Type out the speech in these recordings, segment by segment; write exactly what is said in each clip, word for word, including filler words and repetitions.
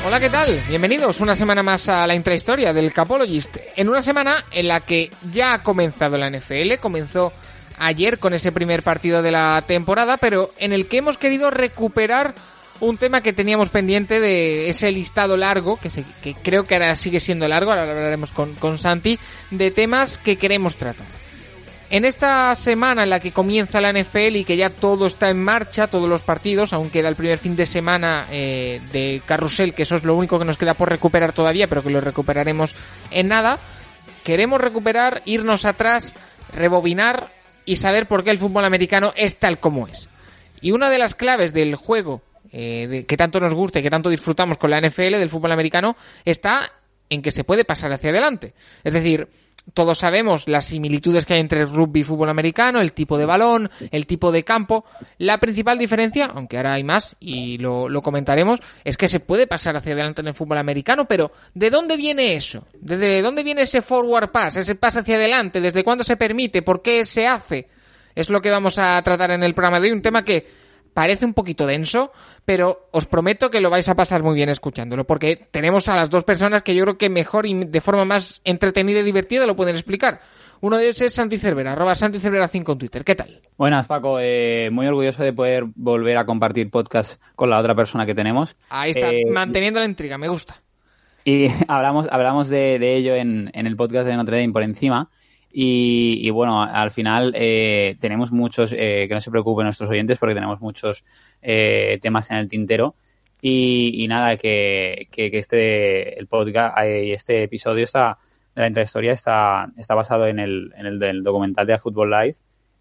Hola, ¿qué tal? Bienvenidos una semana más a la intrahistoria del Capologist. En una semana en la que ya ha comenzado la N F L, comenzó ayer con ese primer partido de la temporada, pero en el que hemos querido recuperar un tema que teníamos pendiente de ese listado largo, que, se, que creo que ahora sigue siendo largo, ahora lo hablaremos con, con Santi, de temas que queremos tratar. En esta semana en la que comienza la N F L y que ya todo está en marcha, todos los partidos, aún queda el primer fin de semana eh, de carrusel, que eso es lo único que nos queda por recuperar todavía, pero que lo recuperaremos en nada, queremos recuperar, irnos atrás, rebobinar y saber por qué el fútbol americano es tal como es. Y una de las claves del juego eh, de, que tanto nos gusta y que tanto disfrutamos con la N F L, del fútbol americano, está en que se puede pasar hacia adelante. Es decir, todos sabemos las similitudes que hay entre rugby y fútbol americano, el tipo de balón, el tipo de campo. La principal diferencia, aunque ahora hay más y lo, lo comentaremos, es que se puede pasar hacia adelante en el fútbol americano, pero ¿de dónde viene eso? ¿Desde dónde viene ese forward pass, ese paso hacia adelante? ¿Desde cuándo se permite? ¿Por qué se hace? Es lo que vamos a tratar en el programa de hoy, un tema que parece un poquito denso, pero os prometo que lo vais a pasar muy bien escuchándolo, porque tenemos a las dos personas que yo creo que mejor y de forma más entretenida y divertida lo pueden explicar. Uno de ellos es Santi Cervera, arroba Santi Cervera cinco en Twitter. ¿Qué tal? Buenas, Paco. Eh, muy orgulloso de poder volver a compartir podcast con la otra persona que tenemos. Ahí está, eh, manteniendo la intriga, me gusta. Y hablamos hablamos de, de ello en, en el podcast de Notre Dame por encima. Y, y bueno, al final eh, tenemos muchos, eh, que no se preocupen nuestros oyentes porque tenemos muchos eh, temas en el tintero y, y nada, que, que, que este el podcast y eh, este episodio está, de la intrahistoria está, está basado en el, en el del documental de Football Live,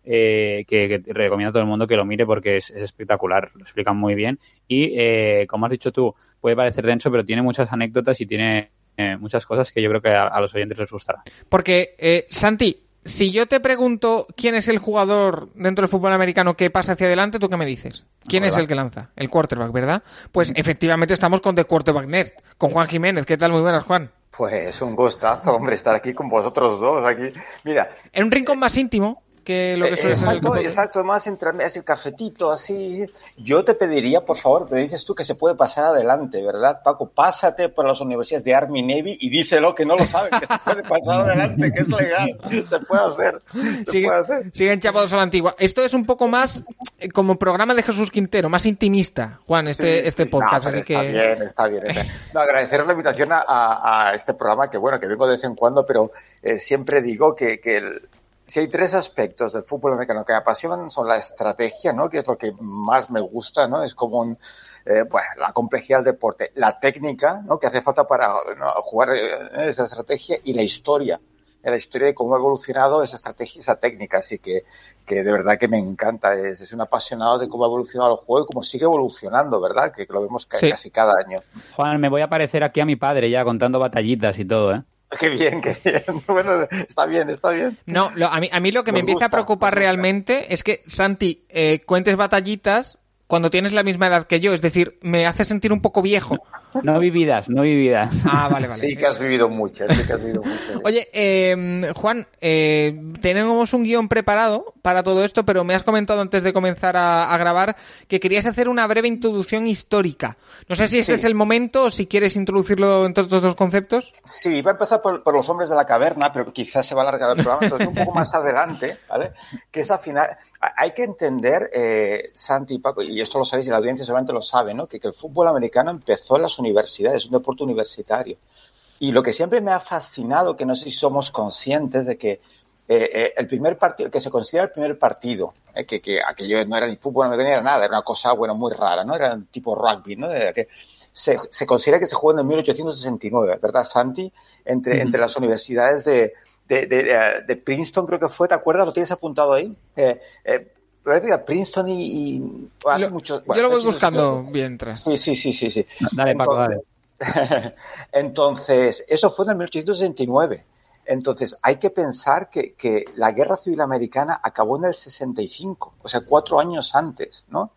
eh, que, que recomiendo a todo el mundo que lo mire porque es, es espectacular, lo explican muy bien y eh, como has dicho tú, puede parecer denso pero tiene muchas anécdotas y tiene Eh, muchas cosas que yo creo que a, a los oyentes les gustará. Porque, eh, Santi, si yo te pregunto quién es el jugador dentro del fútbol americano que pasa hacia adelante, ¿tú qué me dices? ¿Quién es el que lanza? El quarterback, ¿verdad? Pues efectivamente estamos con The Quarterback Nerd, con Juan Jiménez. ¿Qué tal? Muy buenas, Juan. Pues un gustazo, hombre, estar aquí con vosotros dos. Aquí, mira, en un rincón más íntimo que lo que suele ser el exacto, exacto, más entre así, cafetito, así. Yo te pediría, por favor, te dices tú que se puede pasar adelante, ¿verdad, Paco? Pásate por las universidades de Army Navy y díselo que no lo saben, que se puede pasar adelante, que es legal, se puede hacer, se Sigue, puede hacer. Siguen chapados a la antigua. Esto es un poco más eh, como programa de Jesús Quintero, más intimista, Juan, este, sí, este sí, podcast. No, así está que... bien, está bien. Está bien. No, agradeceros la invitación a, a, a este programa, que bueno, que vengo de vez en cuando, pero eh, siempre digo que, que el, si hay tres aspectos del fútbol americano que me apasionan, son la estrategia, ¿no? Que es lo que más me gusta, ¿no? Es como un, eh, bueno, la complejidad del deporte, la técnica, ¿no? Que hace falta para, ¿no?, jugar eh, esa estrategia, y la historia, la historia de cómo ha evolucionado esa estrategia y esa técnica. Así que, que de verdad que me encanta. Es, es un apasionado de cómo ha evolucionado el juego y cómo sigue evolucionando, ¿verdad? Que, que lo vemos ca- sí. casi cada año. Juan, me voy a parecer aquí a mi padre ya contando batallitas y todo, ¿eh? Qué bien, qué bien. Bueno, está bien, está bien. No, lo, a, mí, a mí lo que nos me empieza gusta, a preocupar realmente es que, Santi, eh, cuentes batallitas cuando tienes la misma edad que yo. Es decir, me hace sentir un poco viejo. No vividas, no vividas. Ah, vale, vale. Sí que has vivido muchas, sí que has vivido muchas. Oye, eh, Juan, eh, tenemos un guión preparado para todo esto, pero me has comentado antes de comenzar a, a grabar que querías hacer una breve introducción histórica. No sé si este sí. es el momento o si quieres introducirlo entre otros dos conceptos. Sí, va a empezar por, por los hombres de la caverna, pero quizás se va a alargar el programa, entonces un poco más adelante, ¿vale? Que es al final... Hay que entender, eh, Santi y Paco, y esto lo sabéis y la audiencia seguramente lo sabe, ¿no? Que, que el fútbol americano empezó en las universidades, es un deporte universitario. Y lo que siempre me ha fascinado, que no sé si somos conscientes de que eh, eh, el primer partido, que se considera el primer partido, eh, que, que aquello no era ni fútbol americano, era nada, era una cosa, bueno, muy rara, ¿no? Era tipo rugby, ¿no? De que se, se considera que se jugó en mil ochocientos sesenta y nueve, ¿verdad, Santi? Entre, uh-huh. entre las universidades de... De, de, de Princeton, creo que fue, ¿te acuerdas? ¿Lo tienes apuntado ahí? Eh, eh, Princeton y... y hace lo, mucho, bueno, yo lo voy buscando años, mientras. Sí, sí, sí, sí. sí. Dale, entonces, Paco, dale. Entonces, eso fue en el mil ochocientos sesenta y nueve. Entonces, hay que pensar que, que la Guerra Civil Americana acabó en el sesenta y cinco, o sea, cuatro años antes, ¿no?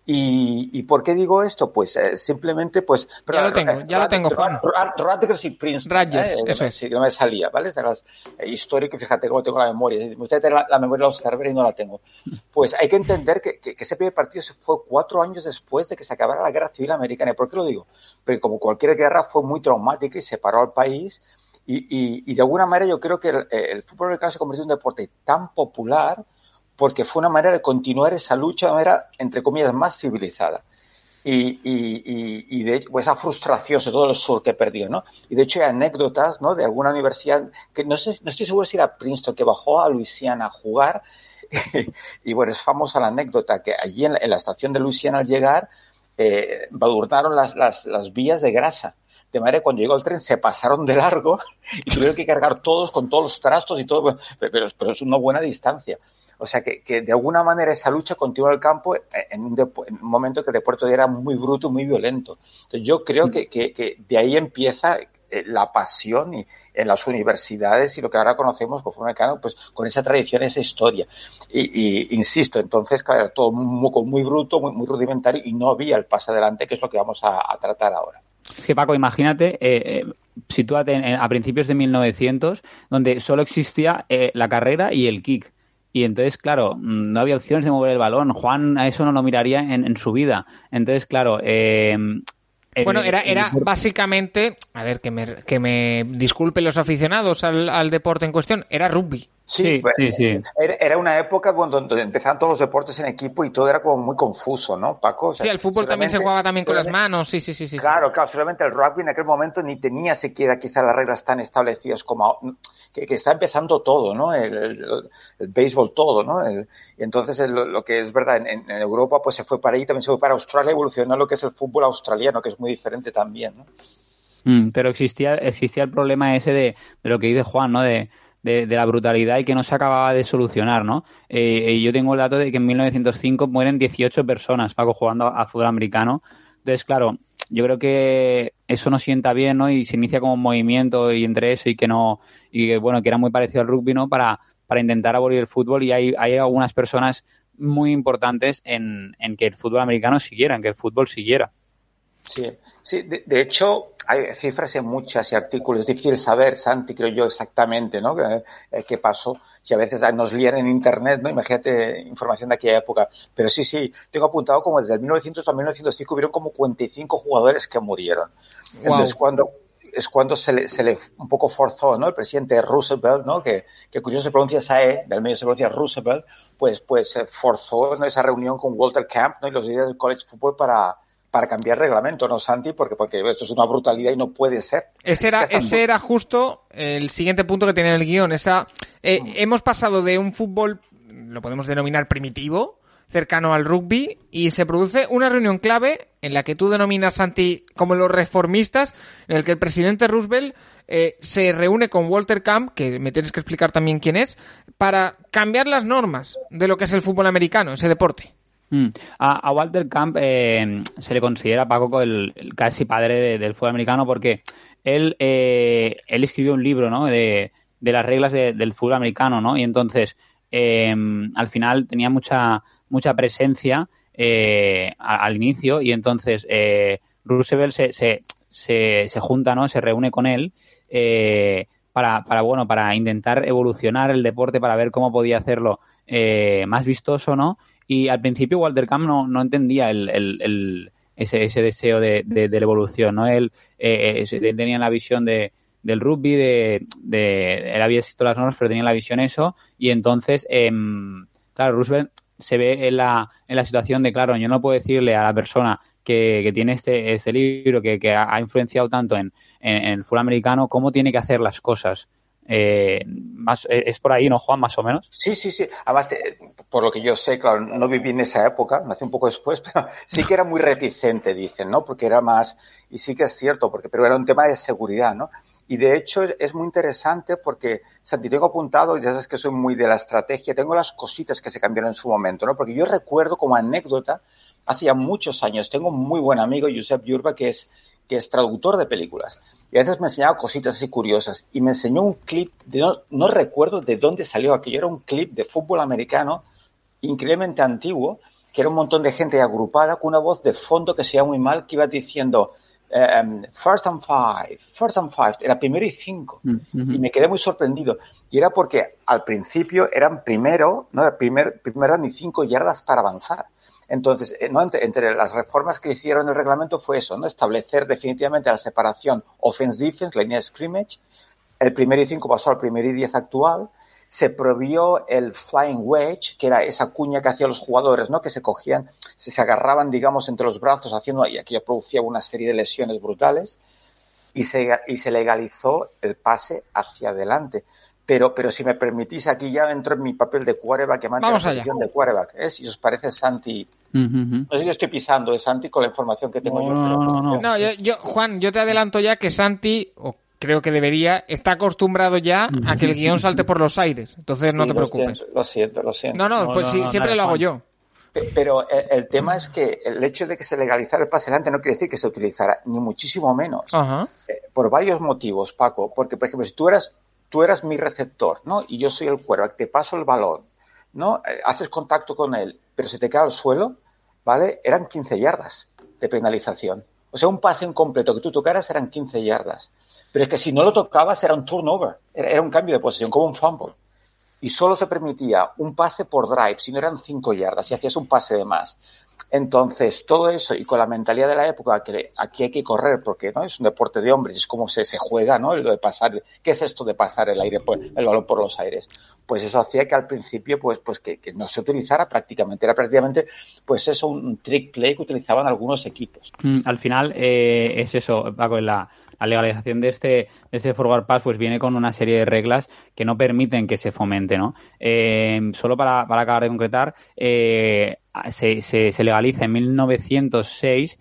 ¿Y, ¿Y por qué digo esto? Pues eh, simplemente, pues... Pero, ya lo tengo, ya lo tengo, Juan. Rutgers y Princeton. Rutgers, eh, eso es. Sí, no me salía, ¿vale? O sea, las, eh, histórico, fíjate cómo tengo la memoria. Me gustaría tener la, la memoria de los Cervera y no la tengo. Pues hay que entender que, que, que ese primer partido se fue cuatro años después de que se acabara la Guerra Civil Americana. ¿Y por qué lo digo? Porque como cualquier guerra fue muy traumática y separó al país. Y, y, y de alguna manera yo creo que el, el fútbol americano se convirtió en un deporte tan popular porque fue una manera de continuar esa lucha de manera, entre comillas, más civilizada. Y, y, y, y de hecho, pues esa frustración, sobre todo el sur que perdió, ¿no? Y de hecho hay anécdotas, ¿no? De alguna universidad, que no sé, no estoy seguro si era Princeton, que bajó a Luisiana a jugar, y bueno, es famosa la anécdota, que allí en la, en la estación de Luisiana al llegar, eh, badurnaron las, las, las vías de grasa. De manera que cuando llegó el tren se pasaron de largo y tuvieron que cargar todos con todos los trastos y todo, pero, pero es una buena distancia. O sea, que, que de alguna manera esa lucha continúa en el campo en un, depo- en un momento que el deporte era muy bruto, muy violento. Entonces, yo creo que, que, que de ahí empieza la pasión y en las universidades y lo que ahora conocemos como fútbol americano, pues con esa tradición, esa historia. Y, y insisto, entonces, claro, era todo muy, muy bruto, muy, muy rudimentario y no había el pase adelante, que es lo que vamos a, a tratar ahora. Es que, Paco, imagínate, eh, eh, sitúate en, en, a principios de mil novecientos, donde solo existía eh, la carrera y el kick. Y entonces, claro, no había opciones de mover el balón. Juan a eso no lo miraría en, en su vida. Entonces, claro... Eh, bueno, era, era básicamente... A ver, que me, que me disculpen los aficionados al, al deporte en cuestión. Era rugby. Sí, sí, pues, sí, sí. Era, era una época donde empezaban todos los deportes en equipo y todo era como muy confuso, ¿no, Paco? O sea, sí, el fútbol también se jugaba también con las manos, sí, sí, sí, sí. Claro, claro, solamente el rugby en aquel momento ni tenía siquiera quizá las reglas tan establecidas como que, que está empezando todo, ¿no? El, el, el béisbol todo, ¿no? El, y entonces el, lo que es verdad, en, en Europa pues se fue para ahí, también se fue para Australia, evolucionó lo que es el fútbol australiano, que es muy diferente también, ¿no? Mm, pero existía, existía el problema ese de, de lo que dice Juan, ¿no? De De, de la brutalidad y que no se acababa de solucionar, ¿no? Eh, yo tengo el dato de que en mil novecientos cinco mueren dieciocho personas, Paco, jugando a, a fútbol americano. Entonces, claro, yo creo que eso no sienta bien, ¿no? Y se inicia como un movimiento y entre eso y que no, y que, bueno, que era muy parecido al rugby, ¿no? Para, para intentar abolir el fútbol y hay, hay algunas personas muy importantes en, en que el fútbol americano siguiera, en que el fútbol siguiera. Sí, sí, de, de hecho hay cifras en muchas y artículos, es difícil saber, Santi, creo yo exactamente, ¿no? ¿Qué, qué pasó? Si a veces nos lían en internet, ¿no? Imagínate información de aquella época. Pero sí, sí, tengo apuntado como desde el mil novecientos a mil novecientos cinco hubieron como cuarenta y cinco jugadores que murieron. Wow. Entonces, cuando es cuando se le, se le un poco forzó, ¿no? El presidente Roosevelt, ¿no? Que, que curioso se pronuncia esa E, del medio se pronuncia Roosevelt, pues, pues forzó, ¿no? Esa reunión con Walter Camp, ¿no? Y los líderes del college football para para cambiar reglamento, ¿no, Santi? Porque, porque esto es una brutalidad y no puede ser. Ese era, es que ese era justo el siguiente punto que tenía en el guión. Esa, eh, mm. Hemos pasado de un fútbol, lo podemos denominar primitivo, cercano al rugby, y se produce una reunión clave en la que tú denominas, Santi, como los reformistas, en el que el presidente Roosevelt eh, se reúne con Walter Camp, que me tienes que explicar también quién es, para cambiar las normas de lo que es el fútbol americano, ese deporte. Mm. A, a Walter Camp eh, se le considera, Paco, el, el casi padre de, del fútbol americano porque él eh, él escribió un libro, ¿no? de, de las reglas de, del fútbol americano, ¿no? Y entonces eh, al final tenía mucha mucha presencia eh, a, al inicio y entonces eh, Roosevelt se, se, se, se junta, ¿no? Se reúne con él eh, para, para, bueno, para intentar evolucionar el deporte, para ver cómo podía hacerlo eh, más vistoso, ¿no? Y al principio Walter Camp no, no entendía el, el, el, ese, ese deseo de, de, de la evolución, ¿no? Él, eh, él tenía la visión de, del rugby, de, de, él había escrito las normas, pero tenía la visión eso, y entonces, eh, claro, Roosevelt se ve en la, en la situación de, claro, yo no puedo decirle a la persona que, que tiene este, este libro, que, que ha influenciado tanto en, en, en el fútbol americano, cómo tiene que hacer las cosas. Eh, más, es por ahí, ¿no, Juan? Más o menos. Sí, sí, sí. Además, te, por lo que yo sé, claro, no viví en esa época, nací un poco después, pero sí que era muy reticente, dicen, ¿no? Porque era más, y sí que es cierto, porque pero era un tema de seguridad, ¿no? Y de hecho es, es muy interesante porque, Santi, tengo apuntado, ya sabes que soy muy de la estrategia, tengo las cositas que se cambiaron en su momento, ¿no? Porque yo recuerdo como anécdota, hacía muchos años, tengo un muy buen amigo, Josep Yurba, que es, que es traductor de películas. Y a veces me enseñaba cositas así curiosas. Y me enseñó un clip, de no, no recuerdo de dónde salió aquello. Era un clip de fútbol americano increíblemente antiguo que era un montón de gente agrupada con una voz de fondo que se oía muy mal, que iba diciendo um, first and five, first and five, era primero y cinco. Mm-hmm. Y me quedé muy sorprendido. Y era porque al principio eran primero, no era primer, primero ni cinco yardas para avanzar. Entonces, ¿no? entre, entre las reformas que hicieron en el reglamento fue eso, ¿no? Establecer definitivamente la separación offense-defense, la línea de scrimmage. El primero y cinco pasó al primero y diez actual. Se prohibió el flying wedge, que era esa cuña que hacían los jugadores, ¿no? Que se cogían, se, se agarraban, digamos, entre los brazos haciendo, y aquello producía una serie de lesiones brutales. Y se, y se legalizó el pase hacia adelante. Pero, pero si me permitís, aquí ya entro en mi papel de quarterback, amante de la posición de quarterback, ¿eh? Si os parece, Santi. Uh-huh. No sé si estoy pisando, ¿eh, Santi, con la información que tengo no, yo. No, pero, no, no. no yo, yo, Juan, yo te adelanto ya que Santi, o creo que debería, está acostumbrado ya a que el guión salte por los aires. Entonces sí, no te preocupes. Lo siento, lo siento. Lo siento. No, no, no pues no, sí, no, siempre no, lo hago yo. Pero el, el tema es que el hecho de que se legalizara el pase adelante no quiere decir que se utilizara, ni muchísimo menos. Uh-huh. Eh, por varios motivos, Paco. Porque, por ejemplo, si tú eras... Tú eras mi receptor, ¿no? Y yo soy el quarterback, te paso el balón, ¿no? Eh, haces contacto con él, pero se te cae al suelo, ¿vale? Eran quince yardas de penalización. O sea, un pase incompleto que tú tocaras eran quince yardas. Pero es que si no lo tocabas era un turnover, era, era un cambio de posesión, como un fumble. Y solo se permitía un pase por drive, si no eran cinco yardas, si hacías un pase de más. Entonces, todo eso, y con la mentalidad de la época, que aquí hay que correr, porque no es un deporte de hombres, es como se, se juega, ¿no? Lo de pasar, ¿qué es esto de pasar el aire, el balón por los aires? Pues eso hacía que al principio, pues, pues que, que no se utilizara prácticamente, era prácticamente, pues eso, un trick play que utilizaban algunos equipos. Mm, al final, eh, es eso, Paco, en la... La legalización de este, de este forward pass pues viene con una serie de reglas que no permiten que se fomente, ¿no? Eh, solo para, para acabar de concretar, eh, se, se, se legaliza en mil novecientos seis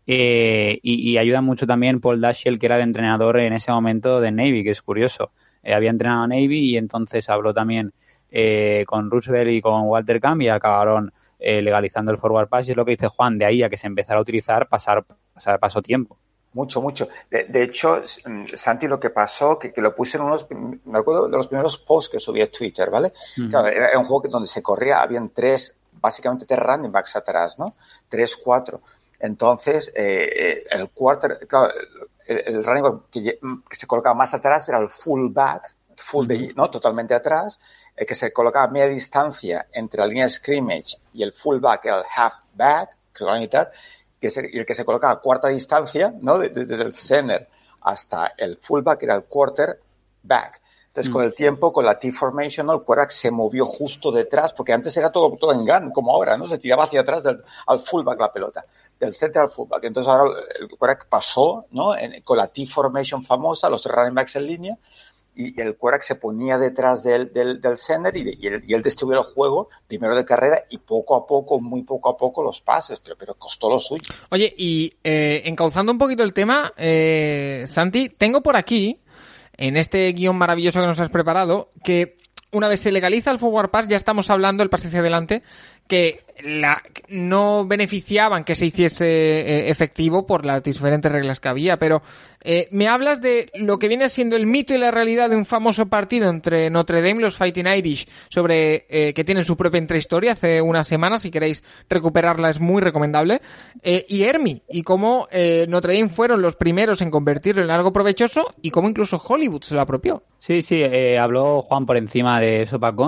eh, y, y ayuda mucho también Paul Dashiell, que era el entrenador en ese momento de Navy, que es curioso. Eh, había entrenado a Navy y entonces habló también eh, con Roosevelt y con Walter Camp y acabaron eh, legalizando el forward pass. Y es lo que dice Juan, de ahí a que se empezara a utilizar, pasar, pasar pasó tiempo. Mucho, mucho. De, de hecho, Santi, lo que pasó, que, que lo puse en unos, me acuerdo de los primeros posts que subí a Twitter, ¿vale? Uh-huh. Claro, era, era un juego que donde se corría, habían tres, básicamente tres running backs atrás, ¿no? Tres, cuatro. Entonces, eh, el quarter, claro, el, el running back que, que se colocaba más atrás era el fullback, full uh-huh. de, ¿no? Totalmente atrás, el que se colocaba a media distancia entre la línea de scrimmage y el fullback era el halfback, que es la mitad, que es el que se colocaba a cuarta distancia, ¿no? Desde, desde el center hasta el fullback era el quarterback. Entonces, mm. con el tiempo, con la T-formation, ¿no? El quarterback se movió justo detrás, porque antes era todo, todo en gun, como ahora, ¿no? Se tiraba hacia atrás del, al fullback la pelota, del center al fullback. Entonces, ahora el quarterback pasó, ¿no? En, con la T-formation famosa, los running backs en línea, y el quarterback se ponía detrás del, del, del center y, de, y, él, y él distribuía el juego primero de carrera y poco a poco, muy poco a poco los pases, pero, pero costó lo suyo. Oye, y eh, encauzando un poquito el tema, eh, Santi, tengo por aquí, en este guión maravilloso que nos has preparado, que una vez se legaliza el forward pass, ya estamos hablando, el pase hacia adelante, que la, no beneficiaban que se hiciese eh, efectivo por las diferentes reglas que había, pero eh, me hablas de lo que viene siendo el mito y la realidad de un famoso partido entre Notre Dame y los Fighting Irish, sobre eh, que tienen su propia intrahistoria hace unas semanas, si queréis recuperarla es muy recomendable, eh, y Hermi, y cómo eh, Notre Dame fueron los primeros en convertirlo en algo provechoso y cómo incluso Hollywood se lo apropió. Sí, sí, eh, habló Juan por encima de eso, Paco.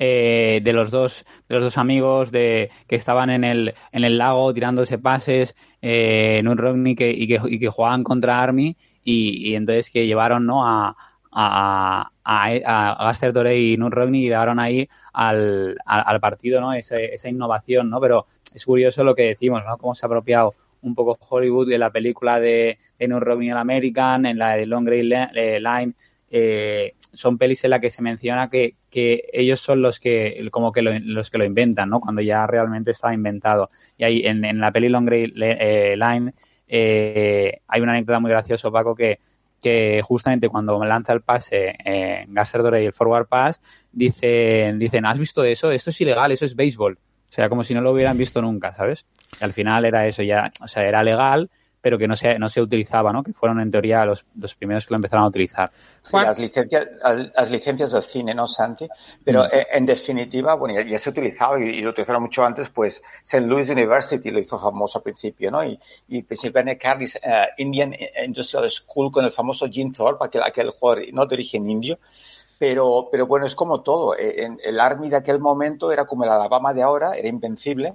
Eh, de los dos de los dos amigos de que estaban en el en el lago tirándose pases, eh, Nutt Rockne que, y que y que jugaban contra Army y, y entonces que llevaron, ¿no? a a a, a Gaster Doré y Nutt Rockne y llevaron ahí al, al, al partido, ¿no? Ese, esa innovación, ¿no? Pero es curioso lo que decimos, ¿no? Cómo se ha apropiado un poco Hollywood de la película de, de Nutt Rockne al American, en la de Long Grey Line. Eh, son pelis en las que se menciona que, que ellos son los que como que lo, los que lo inventan, ¿no? Cuando ya realmente estaba inventado. Y ahí en, en la peli Long Grey eh, Line eh, hay una anécdota muy graciosa, Paco, que, que justamente cuando lanza el pase eh, Gaster Doré y el forward pass dicen, dicen, ¿has visto eso? Esto es ilegal, eso es béisbol. O sea, como si no lo hubieran visto nunca, ¿sabes? Y al final era eso, ya, o sea, era legal, pero que no se, no se utilizaba, ¿no? Que fueron en teoría los, los primeros que lo empezaron a utilizar. Sí, las licencias, las licencias del cine, ¿no, Santi? Pero mm. en, en definitiva, bueno, ya, ya se utilizaba y, y lo utilizaron mucho antes, pues Saint Louis University lo hizo famoso al principio, ¿no? Y, y Pennsylvania Carnegie uh, Indian Industrial School con el famoso Jim Thorpe, aquel, aquel jugador, no de origen indio. Pero, pero bueno, es como todo. En, el Army de aquel momento era como el Alabama de ahora, era invencible.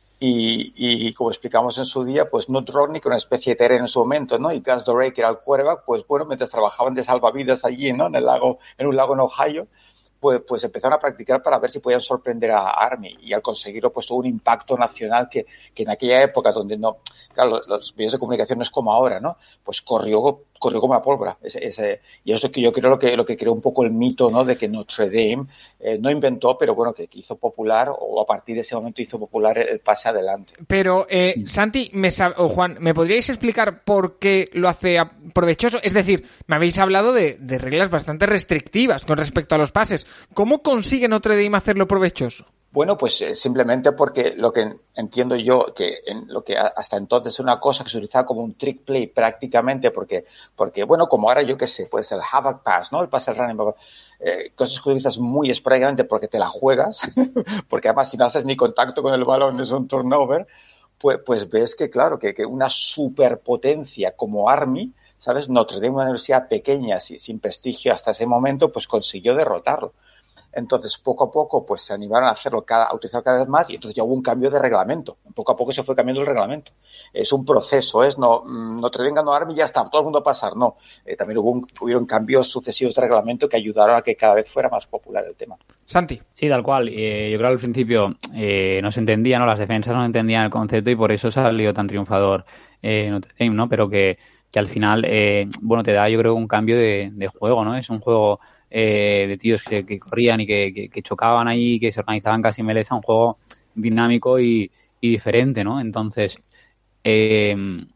Y, y como explicamos en su día, pues Knute Rockne, que era una especie de terreno en su momento, ¿no? Y Gus Doray, que era el quarterback, pues bueno, mientras trabajaban de salvavidas allí, ¿no? En el lago, en un lago en Ohio, pues, pues empezaron a practicar para ver si podían sorprender a Army. Y al conseguirlo, pues tuvo un impacto nacional que, que en aquella época donde no, claro, los, los medios de comunicación no es como ahora, ¿no? Pues corrió, corrió como la pólvora. Ese, ese, y eso es que yo creo lo que, lo que creó un poco el mito, ¿no? De que Notre Dame eh, no inventó, pero bueno, que, que hizo popular, o a partir de ese momento hizo popular el, el pase adelante. Pero, eh, Santi, me, o Juan, ¿me podríais explicar por qué lo hace provechoso? Es decir, me habéis hablado de, de reglas bastante restrictivas con respecto a los pases. ¿Cómo consigue Notre Dame hacerlo provechoso? Bueno, pues eh, simplemente porque lo que entiendo yo, que en lo que hasta entonces es una cosa que se utilizaba como un trick play prácticamente, porque, porque bueno, como ahora yo qué sé, pues el halfback pass, ¿no? El pase al running back, eh, cosas que utilizas muy esporádicamente porque te la juegas, porque además si no haces ni contacto con el balón es un turnover, pues, pues ves que claro, que, que una superpotencia como Army, ¿sabes? Notre Dame, una universidad pequeña, sin prestigio hasta ese momento, pues consiguió derrotarlo. Entonces, poco a poco, pues se animaron a hacerlo, cada, a utilizarlo cada vez más y entonces ya hubo un cambio de reglamento. Poco a poco se fue cambiando el reglamento. Es un proceso, es no, Notre Dame ganó Army y ya está, todo el mundo a pasar. No, eh, también hubo un, hubieron cambios sucesivos de reglamento que ayudaron a que cada vez fuera más popular el tema. Santi. Sí, tal cual. Eh, yo creo que al principio eh, no se entendía, ¿no? Las defensas no entendían el concepto y por eso salió tan triunfador eh, Notre Dame, ¿no? Pero que, que al final, eh, bueno, te da yo creo un cambio de, de juego, ¿no? Es un juego Eh, de tíos que, que corrían y que, que, que chocaban ahí, que se organizaban casi meleza, un juego dinámico y, y diferente, ¿no? Entonces, eh,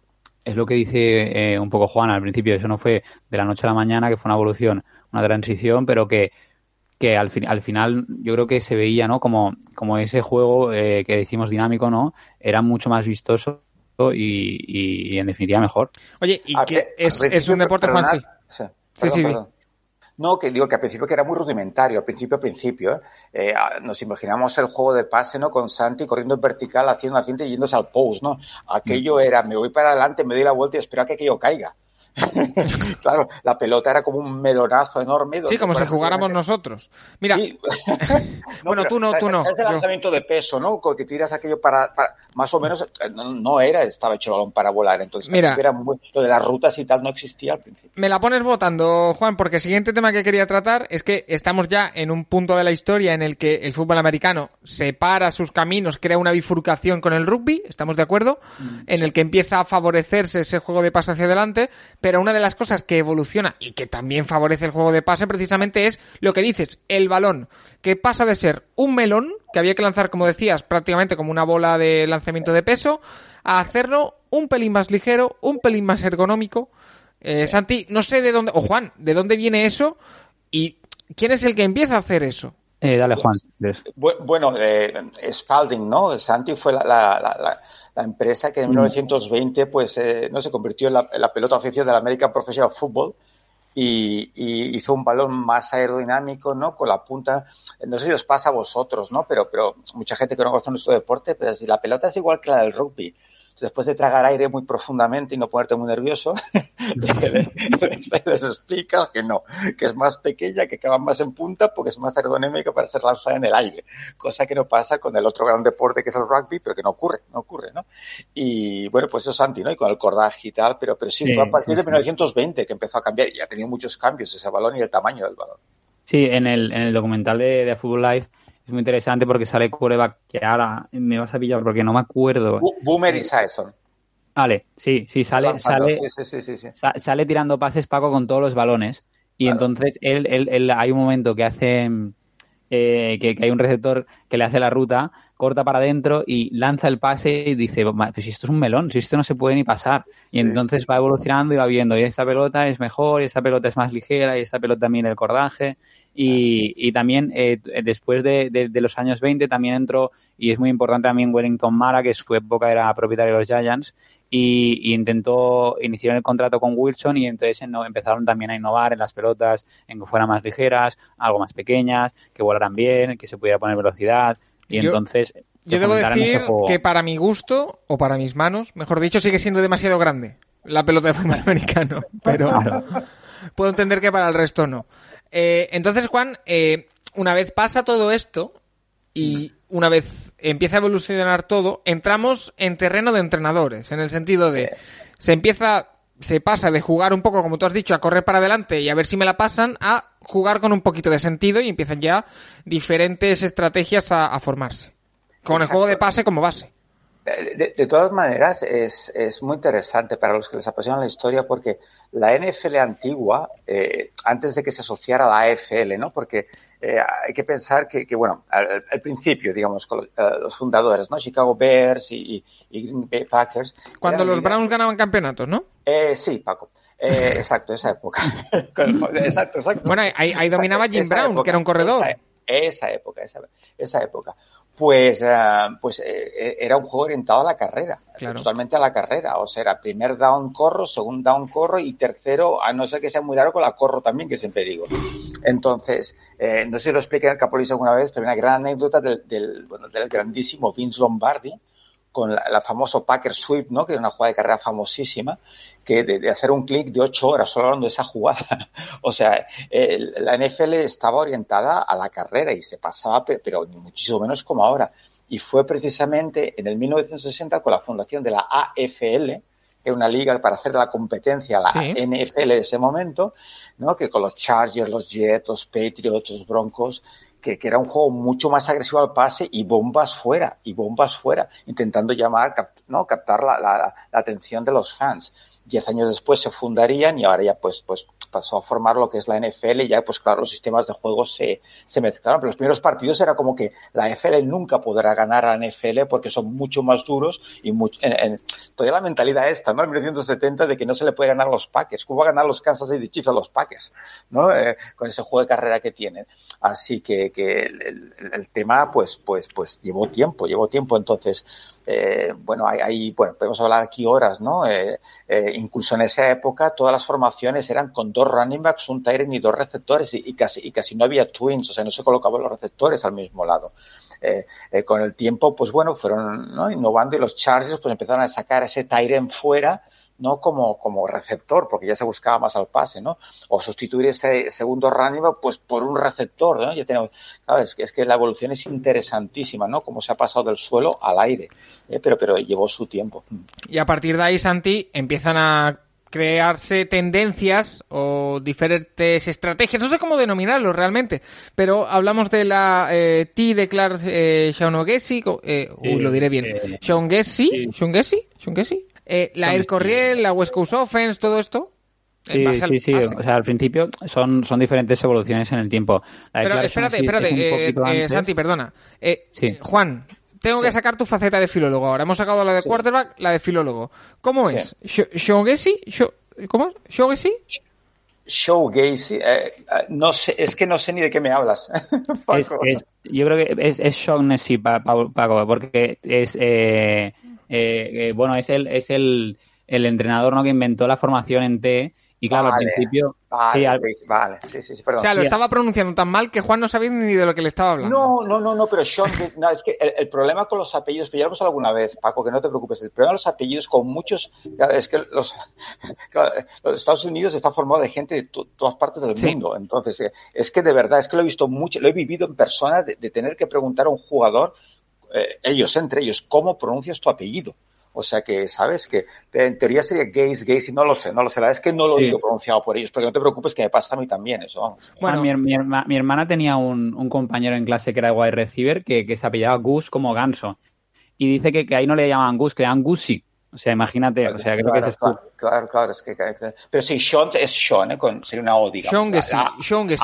es lo que dice eh, un poco Juan al principio, eso no fue de la noche a la mañana, que fue una evolución, una transición, pero que, que al, fin, al final yo creo que se veía, ¿no? Como, como ese juego eh, que decimos dinámico, ¿no? Era mucho más vistoso y, y, y en definitiva mejor. Oye, y que ver, es, es un deporte, Juan, sí. Sí, sí, sí. sí. No, que digo que al principio que era muy rudimentario, al principio, al principio, ¿eh? Eh, nos imaginamos el juego de pase, ¿no? Con Santi corriendo en vertical, haciendo una cinta y yéndose al post, ¿no? Aquello era, me voy para adelante, me doy la vuelta y espero a que aquello caiga. Claro, la pelota era como un melonazo enorme. Sí, como si jugáramos que... nosotros. Mira, sí. no, bueno, pero, tú no, ¿sabes, tú no. Es el lanzamiento yo... de peso, ¿no? Que tiras aquello para, para más o menos, no, no era, estaba hecho el balón para volar. Entonces, mira, era muy, lo de las rutas y tal no existía al principio. Me la pones votando, Juan, porque el siguiente tema que quería tratar es que estamos ya en un punto de la historia en el que el fútbol americano separa sus caminos, crea una bifurcación con el rugby, ¿estamos de acuerdo? Mm, en sí. el que empieza a favorecerse ese juego de pase hacia adelante, pero una de las cosas que evoluciona y que también favorece el juego de pase precisamente es lo que dices, el balón, que pasa de ser un melón, que había que lanzar, como decías, prácticamente como una bola de lanzamiento de peso, a hacerlo un pelín más ligero, un pelín más ergonómico. Eh, sí. Santi, no sé de dónde, o Juan, de dónde viene eso y quién es el que empieza a hacer eso. Eh, dale, Juan. Bueno, eh, Spalding, ¿no? Santi fue la, la, la, la, la empresa que en mil novecientos veinte, pues, eh, no se convirtió en la, en la pelota oficial del American Professional Football y, y hizo un balón más aerodinámico, ¿no? Con la punta, no sé si os pasa a vosotros, ¿no? Pero, pero mucha gente que no conoce nuestro deporte, pero si la pelota es igual que la del rugby, después de tragar aire muy profundamente y no ponerte muy nervioso, les, les explica que no, que es más pequeña, que acaba más en punta porque es más aerodinámica para ser lanzada en el aire, cosa que no pasa con el otro gran deporte que es el rugby, pero que no ocurre, no ocurre, ¿no? Y bueno, pues eso es Santi, ¿no? Y con el cordaje y tal, pero, pero sí, sí, fue a partir sí, de mil novecientos veinte que empezó a cambiar y ha tenido muchos cambios ese balón y el tamaño del balón. Sí, en el, en el documental de, de Football Life es muy interesante porque sale quarterback, que ahora me vas a pillar porque no me acuerdo. Boomer Esiason. Vale, sí, sí, sale, sale, sí, sí, sí, sí. sale tirando pases Paco con todos los balones y claro. Entonces él, él, él, hay un momento que hace, eh, que, que hay un receptor que le hace la ruta, corta para adentro y lanza el pase y dice, pues si esto es un melón, si esto no se puede ni pasar. Y sí, entonces sí. va evolucionando y va viendo, y esta pelota es mejor, y esta pelota es más ligera, y esta pelota mira el cordaje. Y, y también eh, después de, de, de los años veinte también entró, y es muy importante también, Wellington Mara, que en su época era propietario de los Giants, y, y intentó, iniciaron el contrato con Wilson y entonces no, empezaron también a innovar en las pelotas, en que fueran más ligeras, algo más pequeñas, que volaran bien, que se pudiera poner velocidad, y yo, entonces... Yo debo decir que para mi gusto, o para mis manos, mejor dicho, sigue siendo demasiado grande la pelota de fútbol americano, pero puedo entender que para el resto no. Eh, entonces, Juan, eh, una vez pasa todo esto y una vez empieza a evolucionar todo, entramos en terreno de entrenadores, en el sentido de se empieza, se pasa de jugar un poco, como tú has dicho, a correr para adelante y a ver si me la pasan, a jugar con un poquito de sentido y empiezan ya diferentes estrategias a, a formarse, con Exacto. el juego de pase como base. De, de todas maneras, es, es muy interesante para los que les apasiona la historia porque la N F L antigua, eh, antes de que se asociara a la A F L, ¿no? Porque eh, hay que pensar que, que bueno, al, al principio, digamos, con los, uh, los fundadores, ¿no? Chicago Bears y, y, y Green Bay Packers. Cuando los ligas... Browns ganaban campeonatos, ¿no? Eh, sí, Paco. Eh, exacto, esa época. exacto, exacto. Bueno, ahí, ahí dominaba Jim Brown, época, que era un corredor. Esa, esa época, esa, esa época. Pues, uh, pues eh, era un juego orientado a la carrera, claro. totalmente a la carrera. O sea, era primer down corro, segundo down corro y tercero, a no ser que sea muy largo, la corro también, que siempre digo. Entonces, eh, no sé si lo expliqué en el Capolis alguna vez, pero una gran anécdota del, del, bueno, del grandísimo Vince Lombardi con la, la famoso Packer Sweep, ¿no? Que era una jugada de carrera famosísima, que de, de hacer un clic de ocho horas solo hablando de esa jugada. O sea, el, la N F L estaba orientada a la carrera y se pasaba, pero muchísimo menos como ahora. Y fue precisamente en el mil novecientos sesenta con la fundación de la A F L, que era una liga para hacer la competencia a la sí. N F L de ese momento, ¿no? Que con los Chargers, los Jets, los Patriots, los Broncos, que, que era un juego mucho más agresivo al pase y bombas fuera, y bombas fuera, intentando llamar, cap, ¿no? captar la, la, la atención de los fans. Diez años después se fundarían y ahora ya pues pues pasó a formar lo que es la N F L y ya pues claro los sistemas de juego se, se mezclaron, pero los primeros partidos era como que la N F L nunca podrá ganar a la N F L porque son mucho más duros y mucho, en, en, todavía la mentalidad esta, ¿no? En mil novecientos setenta de que no se le puede ganar a los Packers, ¿cómo va a ganar los Kansas City Chiefs a los Packers? ¿No? Eh, con ese juego de carrera que tienen. Así que, que el, el, el tema pues pues pues llevó tiempo, llevó tiempo entonces Eh, bueno, hay, hay, bueno, podemos hablar aquí horas, ¿no? Eh, eh, incluso en esa época todas las formaciones eran con dos running backs, un tight end y dos receptores y, y casi y casi no había twins, o sea, no se colocaban los receptores al mismo lado. Eh, eh, con el tiempo, pues bueno, fueron, ¿no? innovando y los Chargers pues empezaron a sacar ese tight end fuera, no como, como receptor, porque ya se buscaba más al pase, ¿no? O sustituir ese segundo running back, pues, por un receptor, ¿no? Ya tenemos, claro, es que, es que la evolución es interesantísima, ¿no? Cómo se ha pasado del suelo al aire, ¿eh? pero, pero llevó su tiempo. Y a partir de ahí, Santi, empiezan a crearse tendencias o diferentes estrategias, no sé cómo denominarlo realmente, pero hablamos de la eh, T de Clark eh, Shaughnessy, eh, sí, uy, lo diré bien, eh, Shaughnessy, Shaughnessy, Shaughnessy. Eh, la Air Corriel, la West Coast Offense, todo esto. Sí, sí, sí. O sea, al principio son, son diferentes evoluciones en el tiempo. La Pero espérate, espérate, eh, eh, Santi, perdona. Eh, sí. Juan, tengo sí. que sacar tu faceta de filólogo ahora. Hemos sacado la de sí. quarterback, la de filólogo. ¿Cómo sí. es? ¿Shaughnessy? ¿Cómo? ¿Shaughnessy? Shaughnessy, eh, no sé, es que no sé ni de qué me hablas. es, es, yo creo que es, es Shaughnessy, Paco, porque es... Eh, Eh, eh, bueno, es el es el, el entrenador, ¿no? que inventó la formación en T y claro, vale, al principio vale, sí, al... vale, sí, sí, sí, perdón. O sea, lo sí, estaba pronunciando tan mal que Juan no sabía ni de lo que le estaba hablando. No, no, no, no, pero Sean, no, es que el, el problema con los apellidos, pero ya lo hemos alguna vez, Paco, que no te preocupes, el problema de los apellidos con muchos, es que los, los Estados Unidos está formado de gente de to, todas partes del sí. mundo, entonces es que de verdad, es que lo he visto mucho, lo he vivido en persona de, de tener que preguntar a un jugador, eh, ellos entre ellos, ¿cómo pronuncias tu apellido? O sea que, ¿sabes? Que en teoría sería Gaze, Gaze, y no lo sé, no lo sé. La verdad es que no lo sí. digo pronunciado por ellos, pero no te preocupes que me pasa a mí también eso, vamos. Bueno, mi, mi, mi hermana tenía un, un compañero en clase que era wide receiver que, que se apellidaba Gus como ganso. Y dice que, que ahí no le llamaban Gus, que le llamaban Gusi. O sea, imagínate, claro, o sea, creo claro, que es claro, claro, claro, es que, pero sí, Sean es Sean, ¿eh? Con, sería una O, digamos. Shaughnessy, Shaughnessy.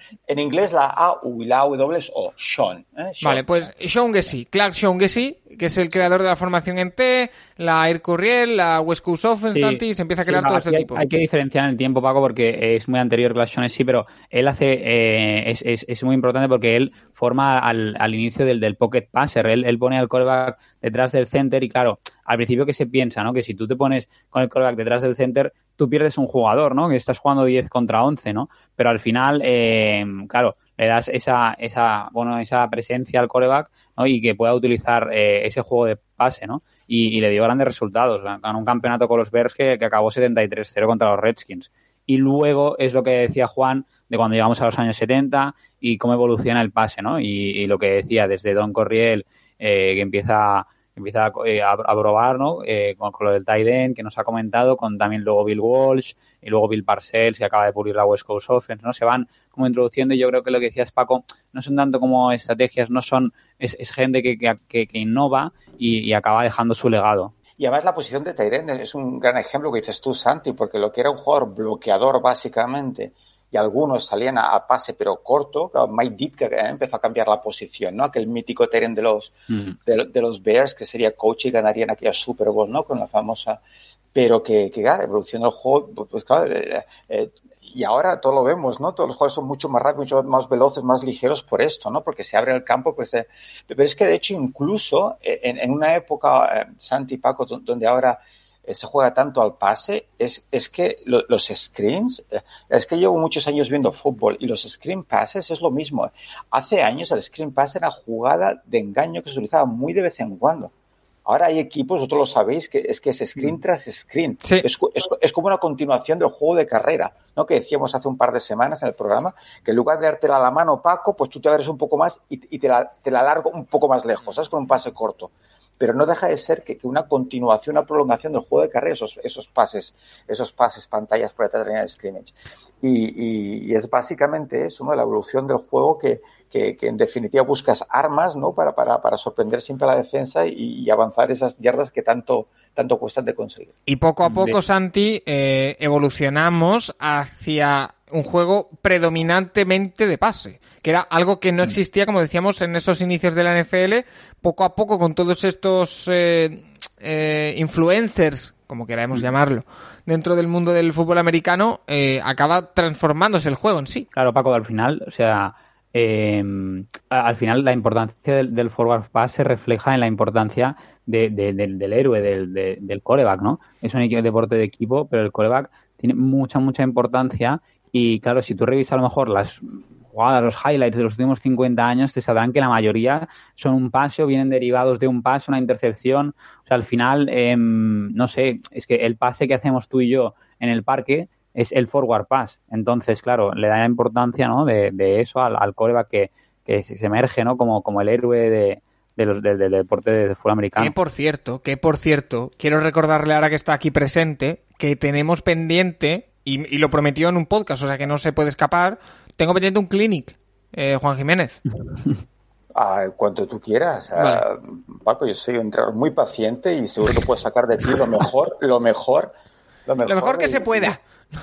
En inglés la A U y la W es O, Sean. ¿eh? Sean. Vale, pues Sean Gessie, Clark Sean Gessie, que es el creador de la formación en T, la Air Courriel, la West Coast Offense, Sí, Santi, se empieza a sí, crear no, todo este hay, tipo. Hay que diferenciar en el tiempo, Paco, porque es muy anterior Clark Sean Gessie, pero él hace eh, es, es, es muy importante porque él forma al, al inicio del, del pocket passer, él, él pone al quarterback detrás del center y claro, al principio que se piensa, ¿no? Que si tú te pones con el quarterback detrás del center, tú pierdes un jugador, ¿no? Que estás jugando diez contra once, ¿no? Pero al final, eh, claro, le das esa, esa, bueno, esa presencia al quarterback, ¿no? Y que pueda utilizar eh, ese juego de pase, ¿no? Y, y le dio grandes resultados. Ganó un campeonato con los Bears que, que acabó setenta y tres cero contra los Redskins. Y luego es lo que decía Juan de cuando llegamos a los años setenta y cómo evoluciona el pase, ¿no? Y, y lo que decía desde Don Courriel, eh, que empieza empieza a, eh, a, a probar, ¿no? Eh, con, con lo del tight end que nos ha comentado, con también luego Bill Walsh y luego Bill Parcells, que acaba de pulir la West Coast Offense, ¿no? Se van como introduciendo y yo creo que lo que decías, Paco, no son tanto como estrategias, no son, es, es gente que, que, que innova y, y acaba dejando su legado. Y además la posición de tight end es un gran ejemplo que dices tú, Santi, porque lo que era un jugador bloqueador básicamente, y algunos salían a, a pase pero corto, claro, Mike Ditka eh, empezó a cambiar la posición, ¿no? Aquel mítico tight end de los, mm. de, de los Bears, que sería coach y ganaría en aquella Super Bowl, ¿no? Con la famosa, pero que, que claro, evolucionó el juego, pues claro, eh, eh, y ahora todo lo vemos, ¿no? Todos los jugadores son mucho más rápidos, mucho más veloces, más ligeros por esto, ¿no? Porque se abre el campo, pues, eh, pero es que de hecho incluso en, en una época, eh, Santi, Paco, donde ahora eh, se juega tanto al pase, es, es que lo, los screens, eh, es que llevo muchos años viendo fútbol y los screen passes es lo mismo. Hace años el screen pass era jugada de engaño que se utilizaba muy de vez en cuando. Ahora hay equipos, vosotros lo sabéis, que es que es screen tras screen. Sí. Es, es, es como una continuación del juego de carrera, ¿no? Que decíamos hace un par de semanas en el programa, que en lugar de dártela a la mano, Paco, pues tú te abres un poco más y, y te, la, te la largo un poco más lejos, ¿sabes? Con un pase corto. Pero no deja de ser que, que una continuación, una prolongación del juego de carrera, esos, esos pases, esos pases, pantallas por detrás de la línea de scrimmage. Y, y, y es básicamente eso, ¿no? La evolución del juego que, que, que en definitiva buscas armas, ¿no? Para, para, para sorprender siempre a la defensa y, y avanzar esas yardas que tanto, tanto cuestan de conseguir. Y poco a poco, Santi, eh, evolucionamos hacia un juego predominantemente de pase, que era algo que no existía, como decíamos, en esos inicios de la N F L. Poco a poco, con todos estos eh, eh, influencers, como queramos llamarlo, dentro del mundo del fútbol americano, eh, acaba transformándose el juego en sí. Claro, Paco, al final, o sea, eh, al final la importancia del, del forward pass se refleja en la importancia de, de, de, del héroe, del, de, del quarterback, ¿no? Es un deporte de equipo, pero el quarterback tiene mucha, mucha importancia. Y claro, si tú revisas a lo mejor las jugadas, los highlights de los últimos cincuenta años, te sabrán que la mayoría son un pase o vienen derivados de un pase, una intercepción. O sea, al final, eh, no sé, es que el pase que hacemos tú y yo en el parque es el forward pass. Entonces, claro, le da la importancia, ¿no? de, de eso al, al quarterback que, que se emerge, ¿no? Como, como el héroe de, de los, de, de, del deporte de fútbol americano. Que por cierto, que por cierto, quiero recordarle ahora que está aquí presente, que tenemos pendiente... Y, y lo prometió en un podcast, o sea que no se puede escapar. Tengo pendiente un clinic, eh, Juan Jiménez. Ah, cuanto tú quieras. Vale. Ah, Paco, yo soy un entrenador muy paciente y seguro que puedes sacar de ti lo mejor, lo mejor, lo mejor, lo mejor que de... se pueda.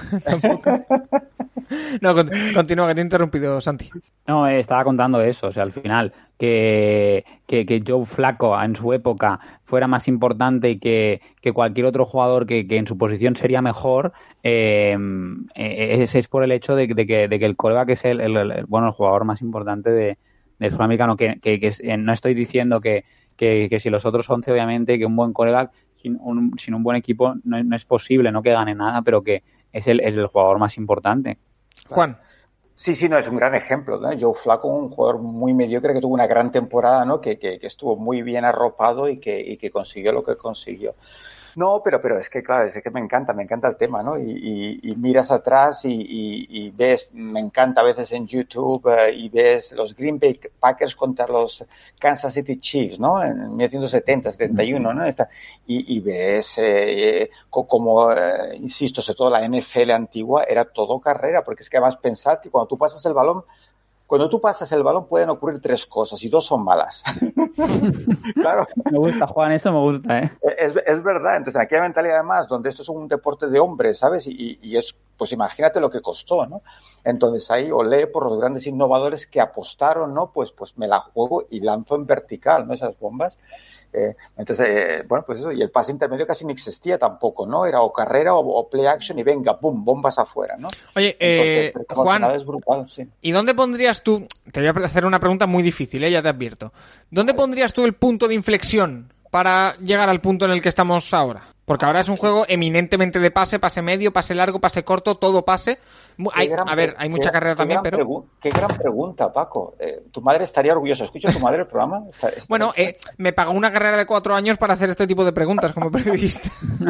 No, continúa, que te he interrumpido, Santi. No, eh, estaba contando eso, o sea, al final, que, que, que Joe Flacco en su época fuera más importante que, que cualquier otro jugador que, que en su posición sería mejor, eh, es, es por el hecho de, de, que, de que el quarterback es el, el, el, bueno, el jugador más importante de, del fútbol americano, que, que, que no estoy diciendo que, que, que si los otros once, obviamente, que un buen quarterback sin un, sin un buen equipo no, no es posible, no que gane nada, pero que es el, es el jugador más importante. Juan. Sí, sí, no, es un gran ejemplo, ¿no? Joe Flacco, un jugador muy mediocre que tuvo una gran temporada, ¿no? Que, que, que estuvo muy bien arropado y que, y que consiguió lo que consiguió. No, pero, pero es que, claro, es que me encanta, me encanta el tema, ¿no? Y, y, y miras atrás y, y, y ves, me encanta a veces en YouTube, uh, y ves los Green Bay Packers contra los Kansas City Chiefs, ¿no? En mil novecientos setenta, setenta y uno, ¿no? Esta, y, y ves eh, como, eh, insisto, sobre todo la N F L antigua, era todo carrera, porque es que además pensad que cuando tú pasas el balón, Cuando tú pasas el balón pueden ocurrir tres cosas y dos son malas. Claro. Me gusta, Juan, eso me gusta, ¿eh? Es, es verdad. Entonces, en aquella mentalidad además, donde esto es un deporte de hombres, ¿sabes? Y, y es, pues imagínate lo que costó, ¿no? Entonces ahí olé por los grandes innovadores que apostaron, ¿no? Pues, pues me la juego y lanzo en vertical, ¿no? Esas bombas. Eh, entonces, eh, bueno, pues eso, y el pase intermedio casi no existía tampoco, ¿no? Era o carrera o, o play action y venga, boom, bombas afuera, ¿no? Oye, eh, Entonces, Juan, es brutal, sí. ¿Y dónde pondrías tú, te voy a hacer una pregunta muy difícil, ¿eh? Ya te advierto, ¿dónde pondrías tú el punto de inflexión para llegar al punto en el que estamos ahora? Porque ahora es un juego eminentemente de pase, pase medio, pase largo, pase corto, todo pase. Hay, gran, a ver, hay mucha qué, carrera qué también, pero... Pregu- qué gran pregunta, Paco. Eh, tu madre estaría orgullosa. ¿Escucha tu madre el programa? Está, está, bueno, eh, me pagó una carrera de cuatro años para hacer este tipo de preguntas como periodista.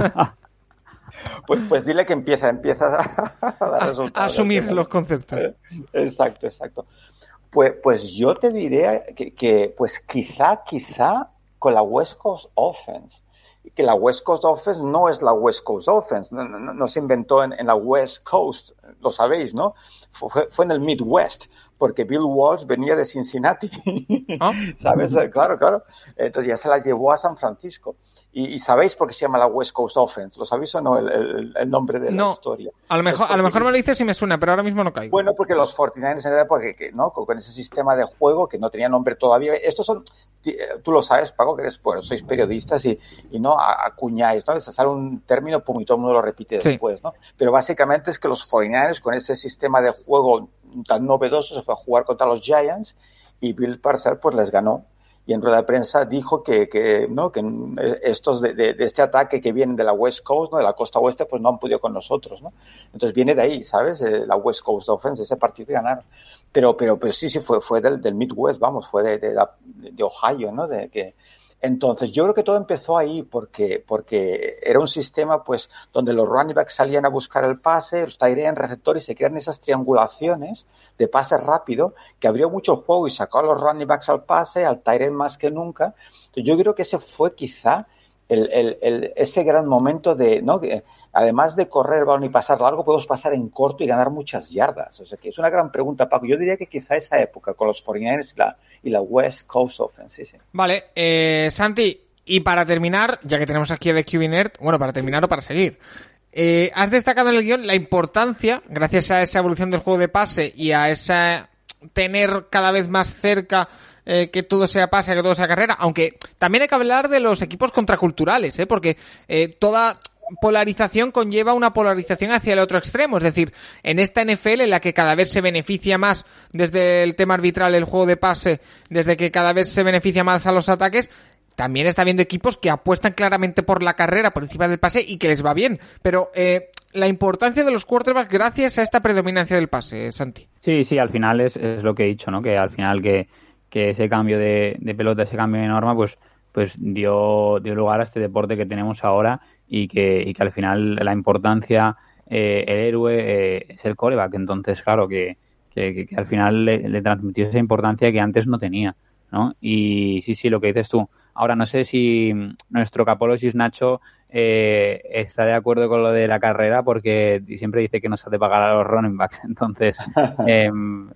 Pues, pues dile que empieza, empieza a, a dar resultados. A asumir los conceptos. Exacto, exacto. Pues, pues yo te diré que, que, pues quizá, quizá con la West Coast Offense. Que la West Coast Offense no es la West Coast Offense, no, no, no se inventó en, en la West Coast, lo sabéis, ¿no? Fue, fue en el Midwest, porque Bill Walsh venía de Cincinnati, ¿oh? ¿Sabes? Claro, claro. Entonces ya se la llevó a San Francisco. Y, y sabéis por qué se llama la West Coast Offense, ¿lo sabéis o no el, el, el nombre de no, la historia? A lo mejor, a lo mejor me lo dices y me suena, pero ahora mismo no caigo. Bueno, porque los cuarenta y nueve ers en la época, que, ¿no? Con ese sistema de juego que no tenía nombre todavía, estos son, tú lo sabes, Paco, que eres, pues, sois periodistas y, y no acuñáis, ¿no? Sale un término, pum, y todo el mundo lo repite después, sí. ¿no? Pero básicamente es que los cuarenta y nueve ers con ese sistema de juego tan novedoso se fue a jugar contra los Giants y Bill Parcells pues les ganó. Y en rueda de prensa dijo que, que no que estos de, de, de este ataque que vienen de la West Coast, ¿no? De la costa oeste, pues no han podido con nosotros, ¿no? Entonces viene de ahí, ¿sabes? Eh, la West Coast Offense, ese partido y ganaron. Pero, pero, pero sí, sí, fue, fue del, del Midwest, vamos, fue de, de, de Ohio, ¿no? De que, entonces, yo creo que todo empezó ahí porque, porque era un sistema, pues, donde los running backs salían a buscar el pase, los tight end, receptores, y se crean esas triangulaciones de pase rápido, que abrió mucho el juego y sacó a los running backs al pase, al tight end más que nunca. Entonces, yo creo que ese fue quizá el, el, el, ese gran momento de, ¿no? Que, además de correr el balón y pasar largo, podemos pasar en corto y ganar muchas yardas. O sea, que es una gran pregunta, Paco. Yo diría que quizá esa época, con los cuarenta y nueve ers y la, y la West Coast Offense, sí, sí. Vale, eh, Santi, y para terminar, ya que tenemos aquí a The Q B Nerd, bueno, para terminar o para seguir, eh, has destacado en el guión la importancia, gracias a esa evolución del juego de pase y a esa tener cada vez más cerca eh, que todo sea pase, que todo sea carrera, aunque también hay que hablar de los equipos contraculturales, ¿eh? Porque eh, toda polarización conlleva una polarización hacia el otro extremo, es decir, en esta N F L en la que cada vez se beneficia más desde el tema arbitral el juego de pase, desde que cada vez se beneficia más a los ataques, también está habiendo equipos que apuestan claramente por la carrera por encima del pase y que les va bien, pero eh, la importancia de los quarterbacks gracias a esta predominancia del pase, Santi. Sí, sí, al final es, es lo que he dicho, ¿no? Que al final que, que ese cambio de, de pelota, ese cambio de norma, pues, pues dio, dio lugar a este deporte que tenemos ahora y que, y que al final la importancia, eh, el héroe eh, es el quarterback. Entonces, claro, que, que, que al final le, le transmitió esa importancia que antes no tenía, ¿no? Y sí, sí, lo que dices tú. Ahora, no sé si nuestro capologist Nacho eh, está de acuerdo con lo de la carrera porque siempre dice que nos hace pagar a los running backs. Entonces, eh,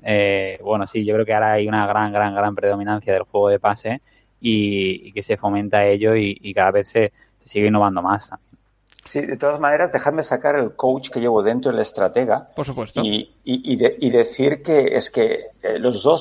eh, bueno, sí, yo creo que ahora hay una gran, gran, gran predominancia del juego de pase y, y que se fomenta ello y, y cada vez se, se sigue innovando más también. Sí, de todas maneras, dejadme sacar el coach que llevo dentro, el estratega. Por supuesto. Y, y, y, de, y decir que es que eh, los dos...